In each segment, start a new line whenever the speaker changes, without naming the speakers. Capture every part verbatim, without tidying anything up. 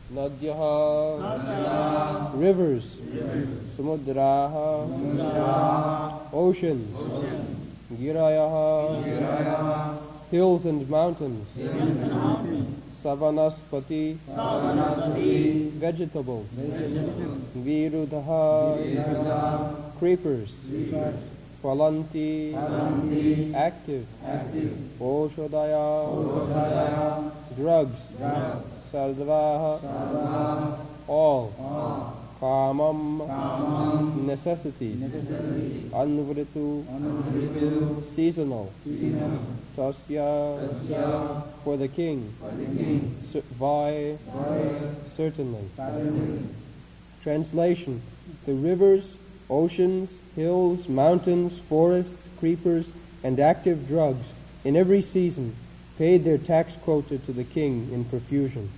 Nadyaha, rivers, Samudraha, oceans, Girayaha, hills and mountains, Savanaspati, vegetables, Virudhaha, creepers, Phalanti, active, Oshodaya, drugs, Sarvaha, all, Kamam, necessities, Anvritu, seasonal, Tasya, for the king, Vai, certainly. Translation: the rivers, oceans, hills, mountains, forests, creepers, and active drugs in every season paid their tax quota to the king in profusion.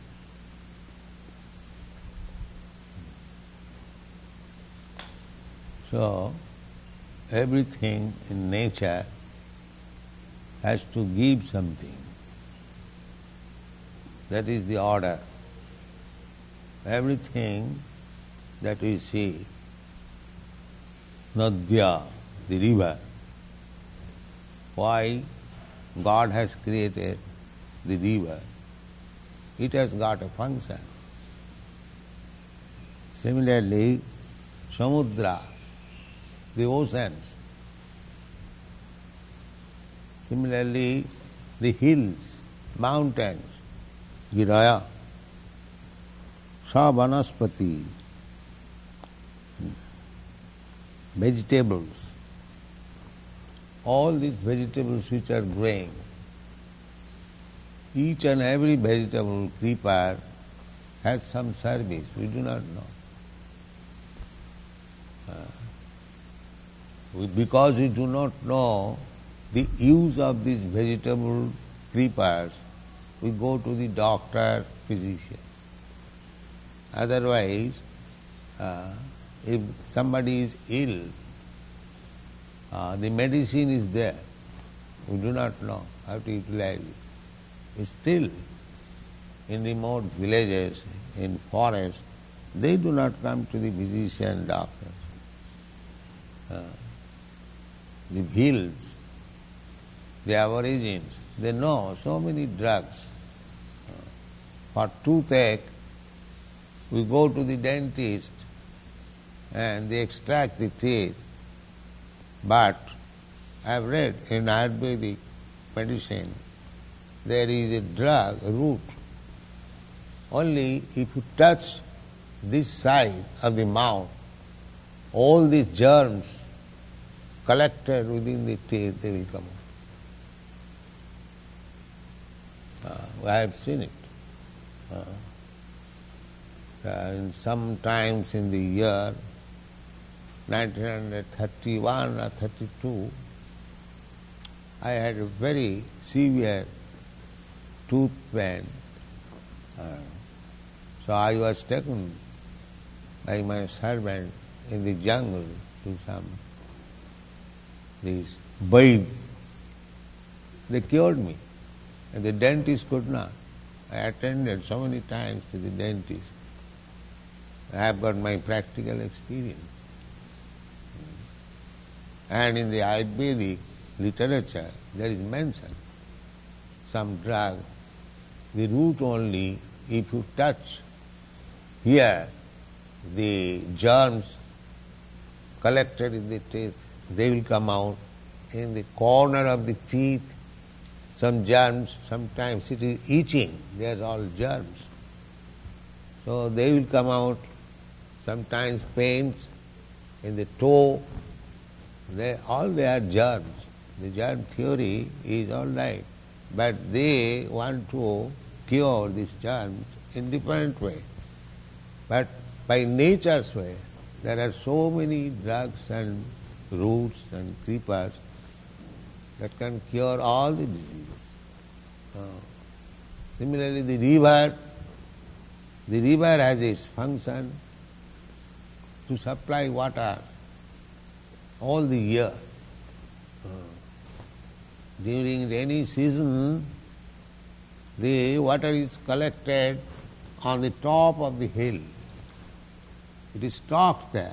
So, everything in nature has to give something. That is the order. Everything that we see, Nadya, the river, why God has created the river? It has got a function. Similarly, Samudra, the oceans. Similarly, the hills, mountains, Giraya, Savanaspati, vegetables, all these vegetables which are growing, each and every vegetable creeper has some service, we do not know. Uh, we, because we do not know the use of these vegetable creepers, we go to the doctor, physician. Otherwise, uh, if somebody is ill, uh, the medicine is there. We do not know how to utilize it. Still, in remote villages, in forests, they do not come to the physician, doctors. Uh, the hills, the aborigines, they know so many drugs. Uh, for toothache, we go to the dentist and they extract the teeth. But I have read in Ayurvedic medicine, there is a drug, a root. Only if you touch this side of the mouth, all these germs collected within the teeth, they will come out. Uh, I have seen it. Uh, and sometimes in the year nineteen thirty-one or thirty-two, I had a very severe tooth pain. Uh, so I was taken by my servant in the jungle to some these birds. They cured me, and the dentist could not. I attended so many times to the dentist. I have got my practical experience. And in the Ayurvedic literature, there is mention some drug, the root only, if you touch here, the germs collected in the teeth, they will come out. In the corner of the teeth, some germs, sometimes it is itching, they are all germs. So they will come out, sometimes pains in the toe, they all they are germs. The germ theory is all right, but they want to cure these germs in different way. But by nature's way, there are so many drugs and roots and creepers that can cure all the diseases. Uh, similarly, the river, the river has its function to supply water all the year. Uh, during rainy season, the water is collected on the top of the hill. It is stocked there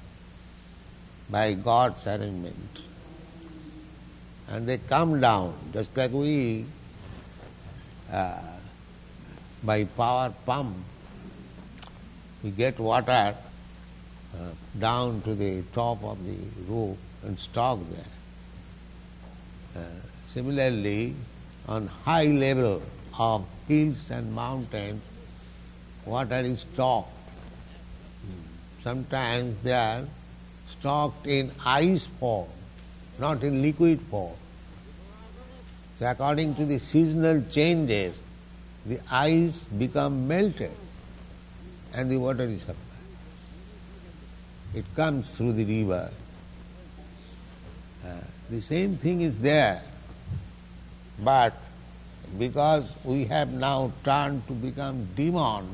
by God's arrangement. And they come down, just like we, uh, by power pump, we get water uh, down to the top of the roof and stock there. Uh, similarly, on high level of hills and mountains, water is stocked. Sometimes they are stocked in ice form, not in liquid form. So according to the seasonal changes, the ice become melted and the water is supplied. It comes through the river. Uh, the same thing is there, but because we have now turned to become demons,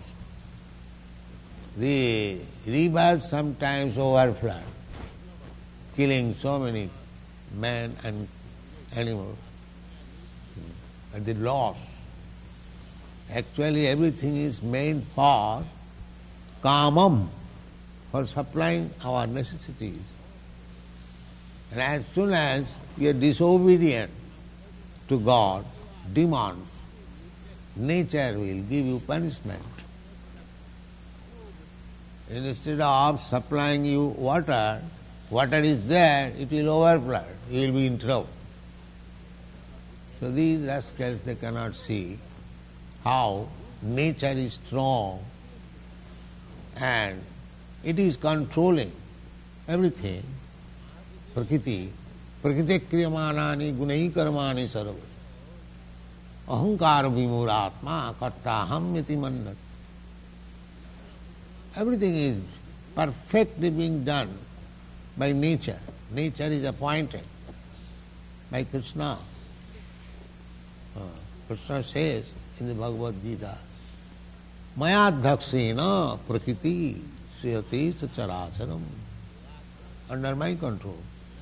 the rivers sometimes overflow, killing so many men and animals at the loss. Actually everything is meant for kamam, for supplying our necessities. And as soon as we are disobedient to God, demons, nature will give you punishment. Instead of supplying you water, water is there, it will overflow, you will be in trouble. So these rascals, they cannot see how nature is strong and it is controlling everything. Prakriti, prakriti kriyamanani gunai karmani sarvas. Ahankar vimuratma kartaham iti mannat. Everything is perfectly being done by nature. Nature is appointed by Krishna. Uh, Krishna says in the Bhagavad Gita, Mayadhakshena prakriti sriyati sacharacharam. Under my control.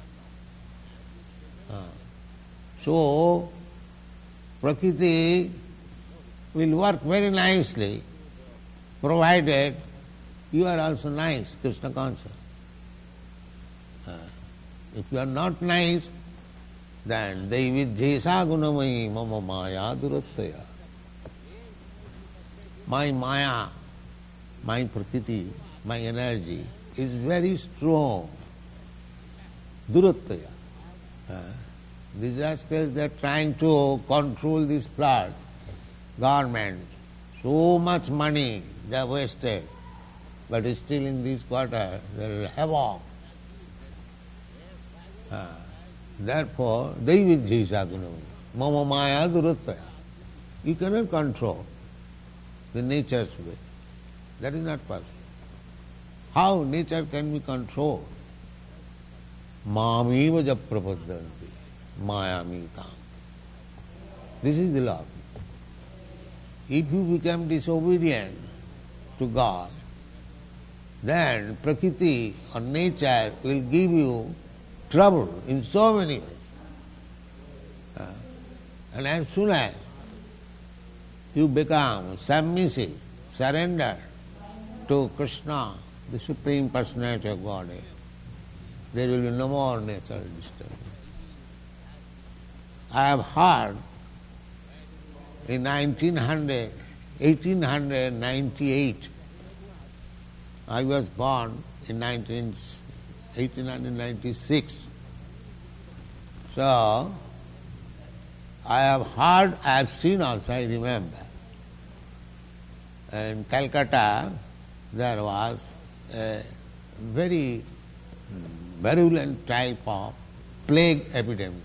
Uh, so, prakriti will work very nicely, provided you are also nice, Krishna conscious. Uh, if you are not nice, then daividhyesa gunamayi mama maya durattaya. My maya, my prakriti, my energy is very strong. Durattaya. Uh, these rascals, they are trying to control this flood. Government, so much money they have wasted. But still in this quarter, there is havoc. Uh, therefore, daividhyesa gunamayi mama maya durattaya. You cannot control the nature's way. That is not possible. How nature can be controlled? Mamiva japrapaddanti mayamitam. This is the law. If you become disobedient to God, then prakriti or nature will give you trouble in so many ways. Uh, and as soon as you become submissive, surrender to Krishna, the Supreme Personality of Godhead, there will be no more natural disturbance. I have heard in nineteen hundred, eighteen ninety-eight, I was born in eighteen ninety-six. So, I have heard, I have seen also, I remember. In Calcutta, there was a very virulent type of plague epidemic.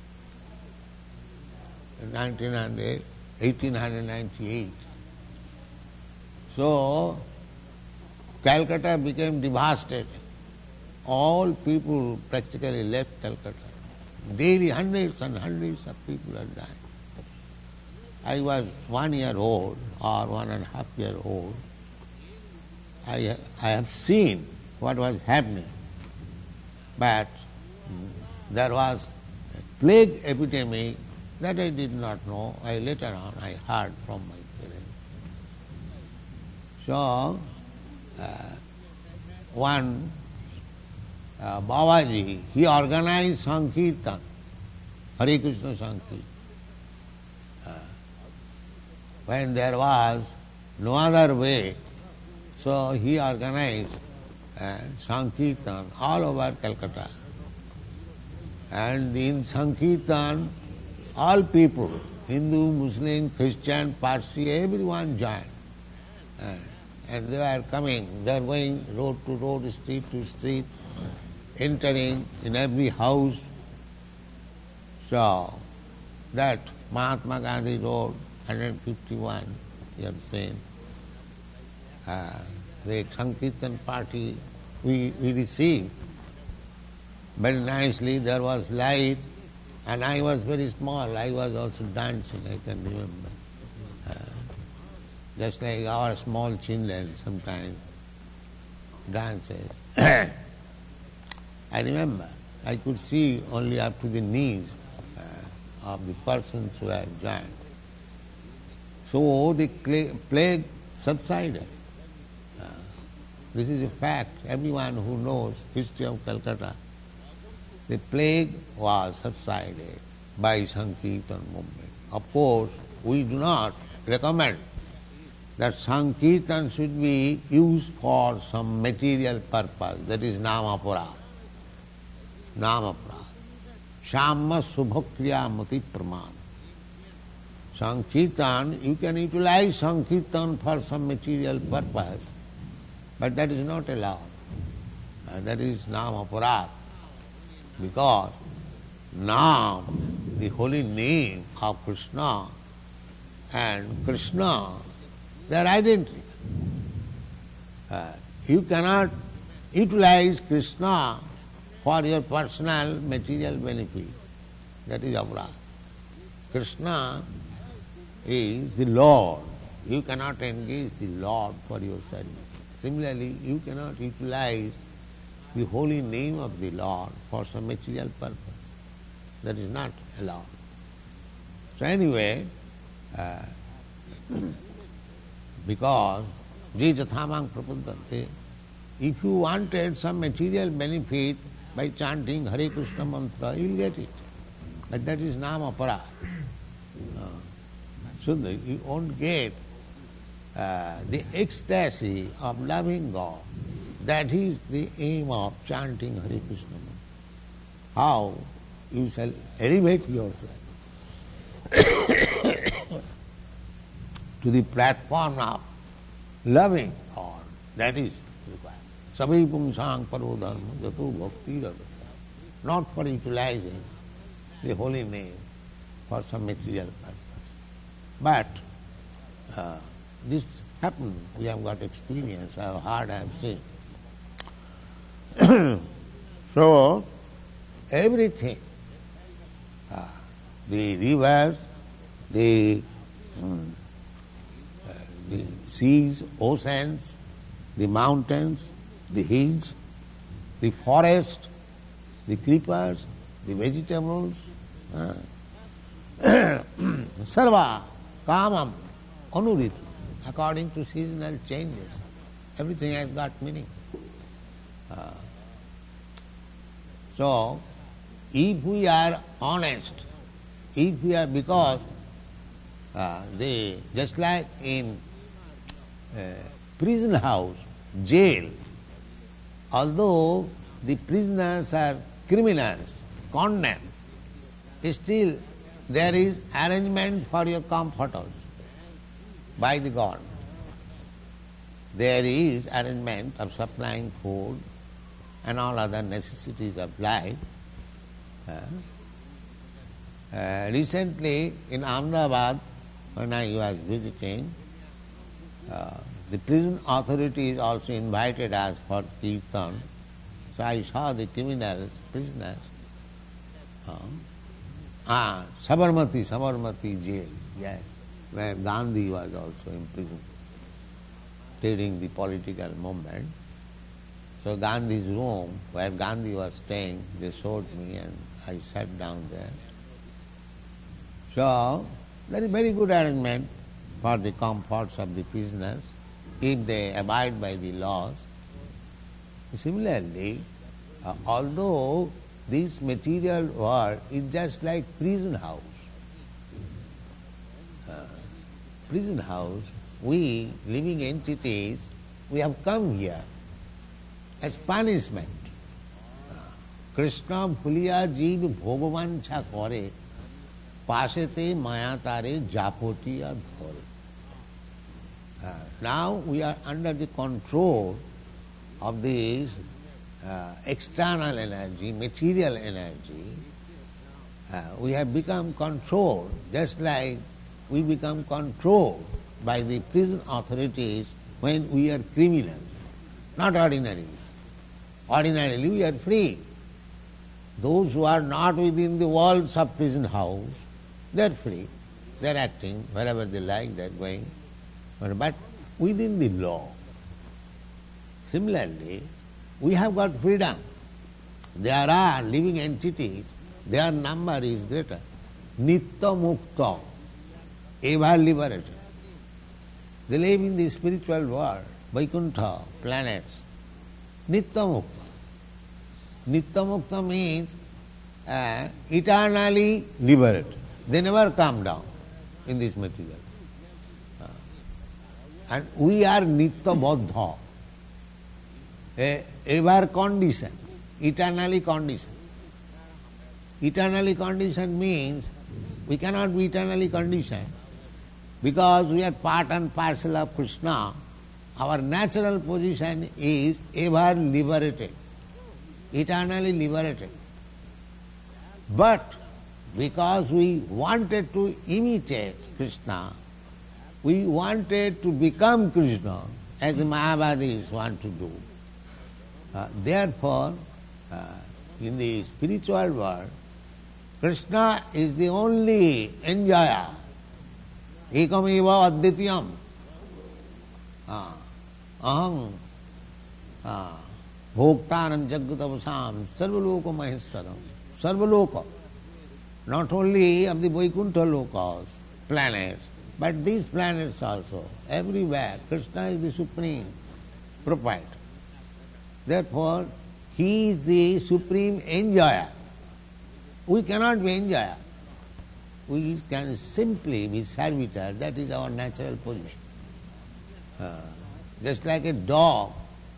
In eighteen ninety-eight. So, Calcutta became devastated. All people practically left Calcutta. Daily hundreds and hundreds of people are dying. I was one year old or one and a half year old. I, I have seen what was happening. But there was a plague epidemic that I did not know. I later on I heard from my parents. So, uh, one uh, Babaji, he organized Sankirtan, Hare Krishna Sankirtan. Uh, when there was no other way, so he organized uh, Sankirtan all over Calcutta. And in Sankirtan, all people, Hindu, Muslim, Christian, Parsi, everyone joined. Uh, and they were coming, they were going road to road, street to street, entering in every house. So, that Mahatma Gandhi Road, one fifty-one, you have seen, uh, the Sankirtan party we, we received. Very nicely, there was light, and I was very small, I was also dancing, I can remember. Uh, just like our small children sometimes dances. I remember, I could see only up to the knees uh, of the persons who had joined. So the plague subsided. Uh, this is a fact. Everyone who knows history of Calcutta, the plague was subsided by Sankirtan movement. Of course, we do not recommend that Sankirtan should be used for some material purpose, that is Namapura. Namapura. Shamma Subhakriya Mati Praman. Sankirtan, you can utilize Sankirtan for some material purpose, but that is not allowed. Uh, that is Namapura. Because Nam, the holy name of Krishna, and Krishna, they are identical. Uh, you cannot utilize Krishna for your personal material benefit. That is Avra. Krishna is the Lord. You cannot engage the Lord for your service. Similarly, you cannot utilize the holy name of the Lord for some material purpose. That is not allowed. So anyway, uh, because Jijathamang Prapuddante, if you wanted some material benefit by chanting Hare Krishna mantra, you will get it. But that is Namapara. Uh, so that you won't get uh, the ecstasy of loving God. That is the aim of chanting Hare Krishna mantra. How you shall elevate yourself to the platform of loving God. That is required. Sabai pumsang paro dharma jato bhakti rada. Not for utilizing the holy name for some material purpose. But uh, this happened. We have got experience. I have heard, I have seen. So, everything, uh, the rivers, the, um, uh, the seas, oceans, the mountains, the hills, the forest, the creepers, the vegetables, uh, sarva, kamam, anuritu, according to seasonal changes. Everything has got meaning. Uh, so, if we are honest, if we are, because uh, they, just like in uh, prison house, jail, although the prisoners are criminals, condemned, still there is arrangement for your comfort also by the government. There is arrangement of supplying food and all other necessities of life. Uh, uh, recently in Ahmedabad, when I was visiting, uh, the prison authorities also invited us for Kirtan. So I saw the criminals, prisoners. Uh, ah, Sabarmati, Sabarmati jail, yes, where Gandhi was also imprisoned during the political movement. So Gandhi's room, where Gandhi was staying, they showed me and I sat down there. So, there is very good arrangement for the comforts of the prisoners. if they abide by the laws. Similarly, uh, although this material world is just like prison house, uh, prison house, we living entities, we have come here as punishment. Krishna bhuliya jeev bhogovancha kore, pasete maya tare japotiya dhore. Uh, now we are under the control of this uh, external energy, material energy. Uh, we have become controlled, just like we become controlled by the prison authorities when we are criminals, not ordinarily. Ordinarily we are free. Those who are not within the walls of prison house, they are free. They are acting wherever they like, they are going. But within the law. Similarly, we have got freedom. There are living entities, their number is greater. Nitya mukta, ever liberated. They live in the spiritual world, Vaikuntha, planets. Nitya mukta. Nitya mukta means uh, eternally liberated. They never come down in this material. Uh, and we are nitya baddha, a ever conditioned, eternally conditioned. Eternally conditioned means we cannot be eternally conditioned because we are part and parcel of Krishna. Our natural position is ever liberated, eternally liberated. But because we wanted to imitate Krishna, we wanted to become Krishna, as the Mayavadis want to do. Uh, therefore, uh, in the spiritual world, Krishna is the only enjoyer. Ekam eva advityam. Uh, aham uh, bhoktanam jagatavasam sarvaloka maheswaram. Sarvaloka. Not only of the Vaikuntha lokas, planets, but these planets also. Everywhere, Krishna is the supreme proprietor. Therefore, he is the supreme enjoyer. We cannot be enjoyer. We can simply be servitor. That is our natural position. Uh, just like a dog,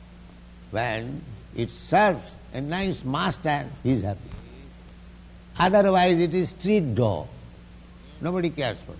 when it serves a nice master, he is happy. Otherwise it is street dog. Nobody cares for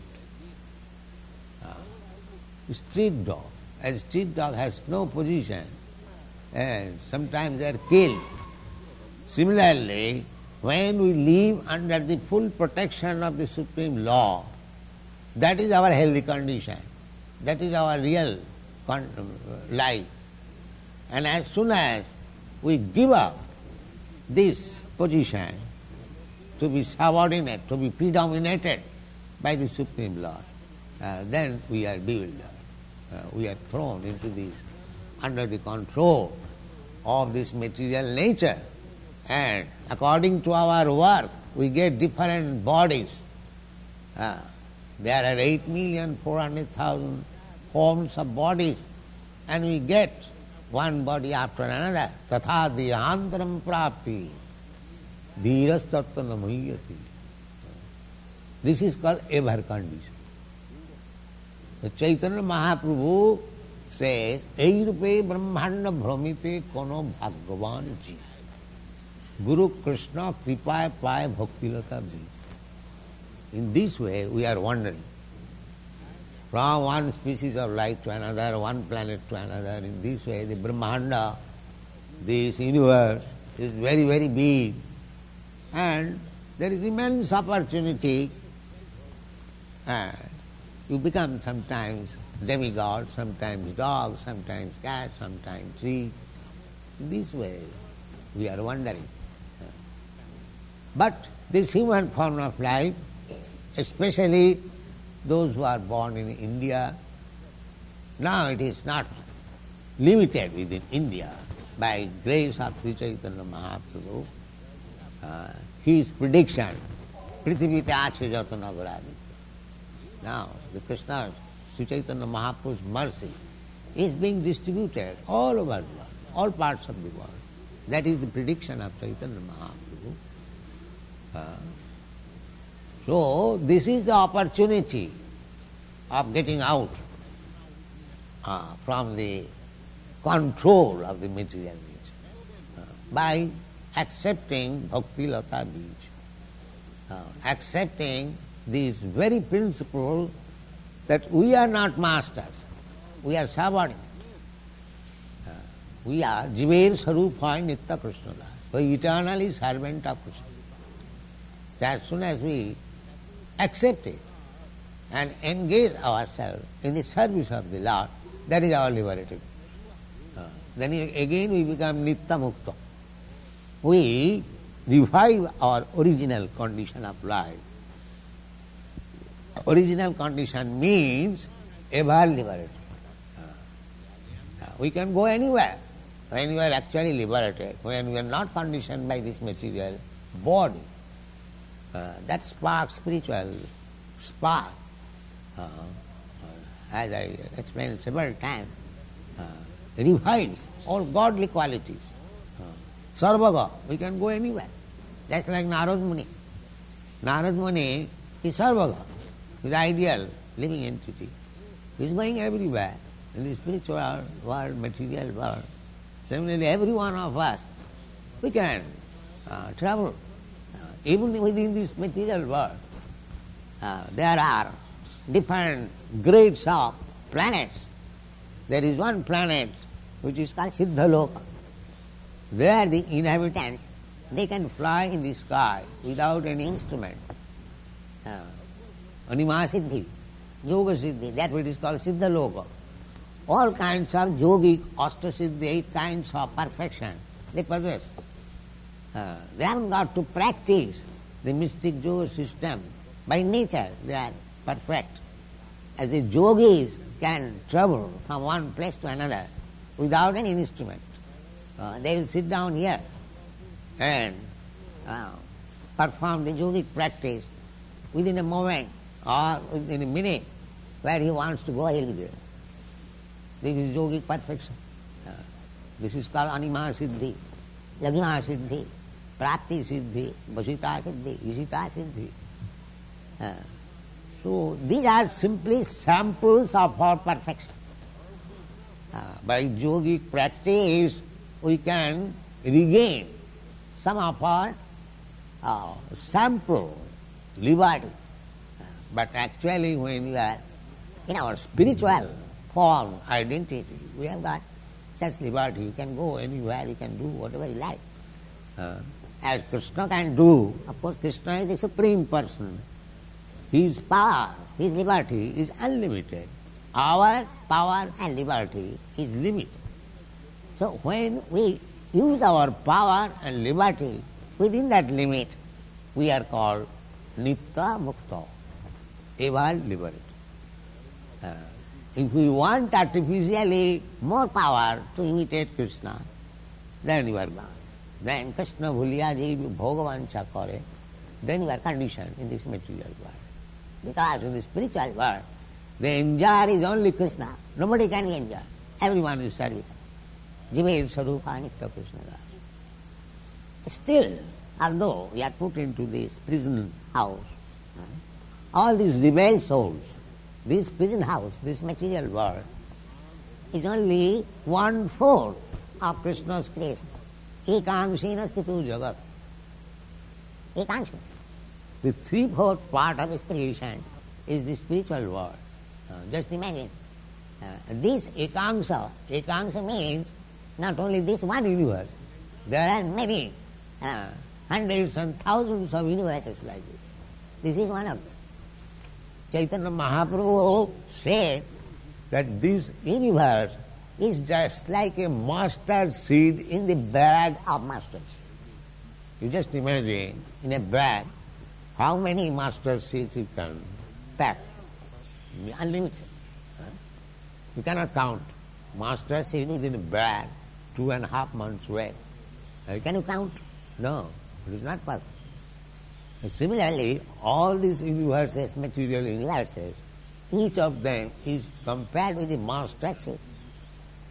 it. Uh, street dog. A street dog has no position and sometimes they are killed. Similarly, when we live under the full protection of the supreme law, that is our healthy condition. That is our real con- life. And as soon as we give up this position to be subordinate, to be predominated by the supreme law, uh, then we are bewildered. Uh, we are thrown into this, under the control of this material nature. And according to our work, we get different bodies. Uh, there are eight million four hundred thousand forms of bodies, and we get one body after another. Tatha diyantaram prapti, dhiras tattva namayati. This is called ever condition. The Chaitanya Mahaprabhu says, Eirupe brahmanda bhramite kono bhagavan ji. Guru Krishna kripaya paya bhaktilata ji. In this way we are wandering from one species of life to another, one planet to another. In this way the Brahmanda, this universe is very, very big, and there is immense opportunity. And you become sometimes demigod, sometimes dog, sometimes cat, sometimes tree. In this way we are wandering. But this human form of life, especially those who are born in India, now it is not limited within India by grace of Sri Chaitanya Mahaprabhu. Uh, his prediction, Prithivite Ache Jata Nagaradi. Now, the Krishna, Sri Chaitanya Mahaprabhu's mercy is being distributed all over the world, all parts of the world. That is the prediction of Chaitanya Mahaprabhu. Uh, so, this is the opportunity of getting out uh, from the control of the material nature uh, by accepting Bhakti Lata Bij, uh, accepting this very principle that we are not masters, we are subordinate. Uh, we are Jiver Sarupai Nitya Krishna Das, we are eternally servant of Krishna. As soon as we accept it and engage ourselves in the service of the Lord, that is our liberation. Uh, then again we become Nitya Mukta. We revive our original condition of life. Original condition means ever liberated. Uh, uh, we can go anywhere when we are actually liberated, when we are not conditioned by this material body. Uh, that spark, spiritual spark, uh, uh, as I explained several times, uh, revives all godly qualities. Uh, Sarvaga, we can go anywhere. Just like Narad Muni. Narad Muni is Sarvaga, is ideal living entity. He is going everywhere in the spiritual world, material world. Similarly, every one of us, we can uh, travel. Even within this material world, uh, there are different grades of planets. There is one planet which is called Siddhaloka. There the inhabitants, they can fly in the sky without any instrument. Uh, Anima Siddhi, Yoga Siddhi, that which is called Siddhaloka. All kinds of yogic, Ashtasiddhi, eight kinds of perfection they possess. Uh, they haven't got to practice the mystic yoga system. By nature they are perfect. As the yogis can travel from one place to another without any instrument. Uh, they will sit down here and uh, perform the yogic practice within a moment or within a minute. Where he wants to go, he will be there. This is yogic perfection. Uh, this is called Anima Siddhi, Lagna Siddhi, Prati Siddhi, Vasita Siddhi, Isita Siddhi. Uh, so these are simply samples of our perfection. Uh, by yogic practice, we can regain some of our uh, sample liberty. Uh, but actually, when we are in our spiritual form, identity, we have got such liberty. You can go anywhere, you can do whatever you like. Uh, as Krishna can do, of course Krishna is the Supreme Person. His power, his liberty is unlimited. Our power and liberty is limited. So when we use our power and liberty within that limit, we are called Nitya Mukta, ever liberated. Uh, if we want artificially more power to imitate Krishna, then you are gone. Then Krishna bhuliya ji bhogavansha kare, then you are conditioned in this material world. Because in the spiritual world, the enjoyer is only Krishna. Nobody can enjoy. Everyone is serving. Jiver Sarupa Nitya Krishna Das. Still, although we are put into this prison house, all these rebel souls, this prison house, this material world, is only one-fourth of Krishna's creation. Ekangsena sthitu jagat. Ekangsena. The three-fourth part of his creation is the spiritual world. Uh, just imagine. Uh, this ekamsa, ekamsa means not only this one universe. There are many, uh, hundreds and thousands of universes like this. This is one of them. Chaitanya Mahaprabhu said that this universe is just like a mustard seed in the bag of mustard. You just imagine in a bag how many mustard seeds you can pack. Unlimited. Huh? You cannot count. Mustard seed within a bag, two and a half months weight. Uh, can you count? No, it is not possible. Similarly, all these universes, material universes, each of them is compared with the mustard seed.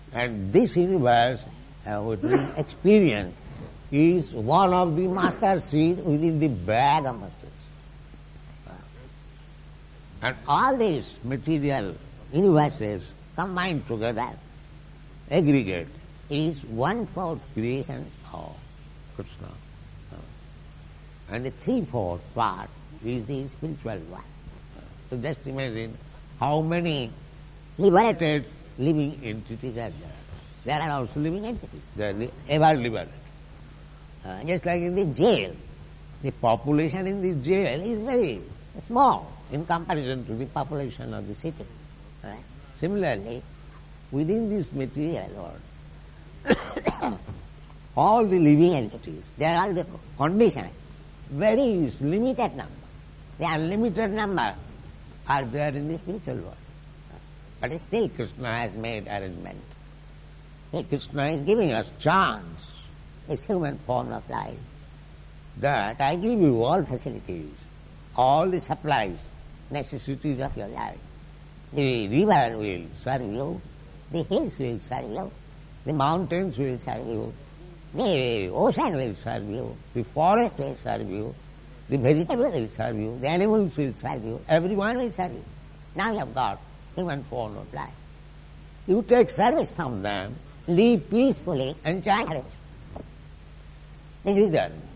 And this universe, uh, which we experience, is one of the mustard seeds within the bag of mustard seeds. And all these material universes combined together, aggregate, is one-fourth creation of Krishna. And the three-fourth part is the spiritual one. So just imagine how many liberated living entities are there. There are also living entities. They are ever liberated. Uh, just like in the jail, the population in the jail is very small in comparison to the population of the city. Uh, similarly, within this material world, all the living entities, there are the conditions, very limited number. The unlimited number are there in the spiritual world. But still Krishna has made arrangement. Krishna is giving us chance, this human form of life, that I give you all facilities, all the supplies, necessities of your life. The river will serve you, the hills will serve you, the mountains will serve you, the ocean will serve you, the forest will serve you, the vegetable will serve you, the animals will serve you, everyone will serve you. Now you have got human form of life. You take service from them, live peacefully, and chant Hare Krishna. This is the arrangement.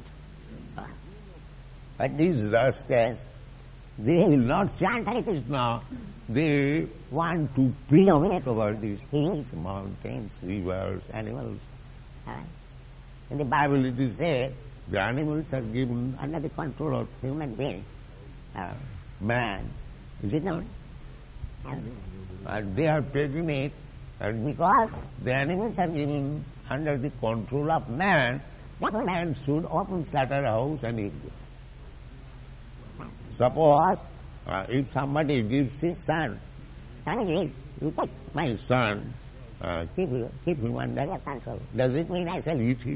But these rascals, they will not chant Hare Krishna. They want to predominate over these hills, mountains, rivers, animals. In the Bible it is said, the animals are given under the control of human being, uh, man. Is it not? And they are taking it, and because the animals are given under the control of man, that man should open slaughterhouse and eat them. Suppose uh, if somebody gives his son, you take my son, uh, keep, keep him under your control. Does it mean I shall eat him?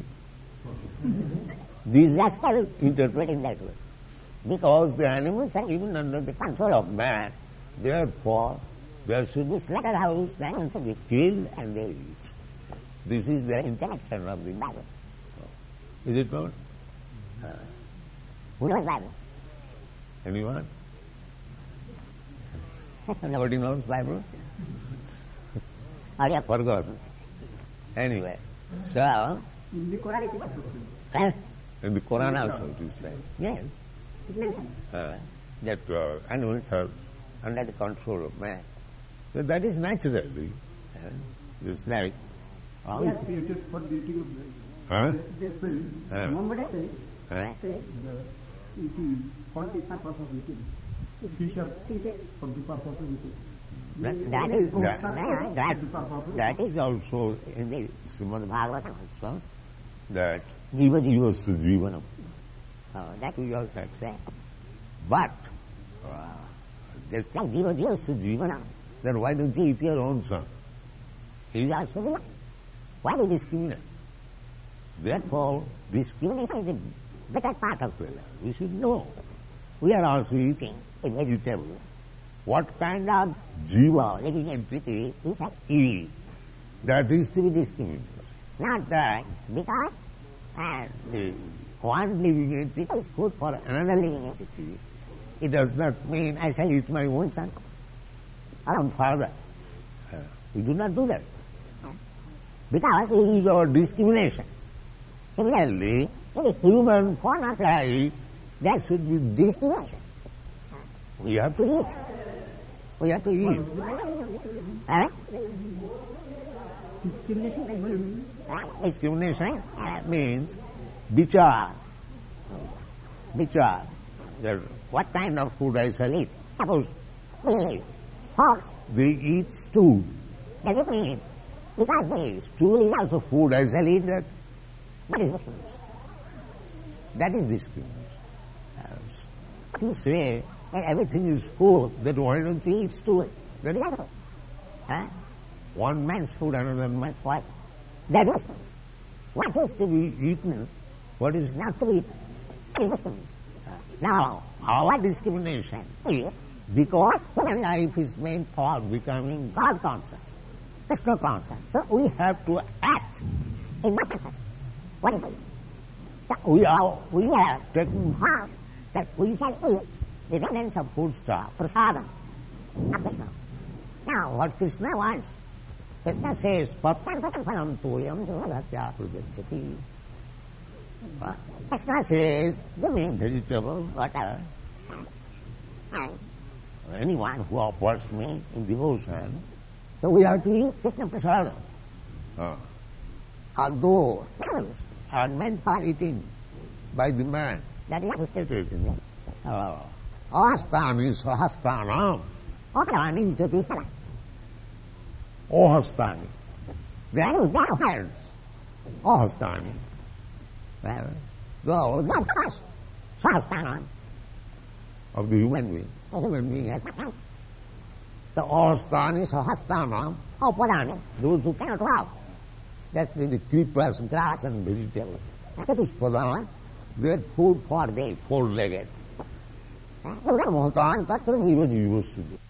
These rascals interpret in that way. Because the animals are given under the control of man, therefore there should be slaughterhouse, the animals should be killed and they eat. This is the interaction of the Bible. Is it not? Uh, who knows Bible? Anyone? Nobody knows Bible? Or you have forgotten? Anyway, so...
In the Quran it is also said.
Uh, in the Quran also it is said. Yes.
It's mentioned.
Uh, that uh, animals are under the control of man. So that is naturally. Uh, it's like...
Uh, we are created for the eating of bread.
Huh?
They say,
Uh.
Muhammad said,
Huh?
say the eating for the purpose of eating. Fish are for the purpose of eating.
That, that is that, that, that, that is also in the Srimad Bhagavatam also, that jiva jiva sujivanam. Uh, that we also accept. But uh, just like jiva jiva sujivanam, then why don't you eat your own son? He is also there. Why do you discriminate? Therefore, discrimination is the better part of the life. We should know. We are also eating a vegetable. What kind of jiva, living entity, is that eat? That is to be discriminated. Not that, because uh, the one living entity is food for another living entity. It does not mean I shall eat my own son or own father. Uh, we do not do that. Because it is our discrimination. Similarly, in the human form of life, there should be discrimination. We have to eat. We have to eat. Uh,
Discrimination
uh, discrimination uh, means bichar. Bichar. That what kind of food I shall eat? Suppose they fox, they eat stool. Does it mean because the stool is also food, I shall eat that? That is discrimination. That is discrimination. Uh, to say that everything is food, then why don't you eat stool? That is also. Huh? One man's food, another man's wife. That is what is to be eaten, what is not to be eaten. That is discrimination. Uh, now, our discrimination is because human life is made for becoming God conscious.
Krishna consciousness. So we have to act in that consciousness. What is it? So we are, we are taking heart that we shall eat the remnants of food stuff, prasadam, of Krishna. Now, what Krishna wants, Krishna says, Pattam patam param tuyam javaratya prajachati. Krishna says, give me vegetable, water, and anyone who offers me in devotion, so we have to eat Krishna prasadam. Uh, although animals are meant for eating by the man, that is stated in it. Uh, Ahastani sahastanam. Ahastani jatisala. Ahastani. They are their hands. Ahastani. Well, though not us. Sahastanam. Of the human being. The human being has hands. The Ahastani sahastanam. Opadani. Those who cannot walk. That's the creepers, grass and vegetables. That is Padana. They food for the four-legged. That's what he was used to do.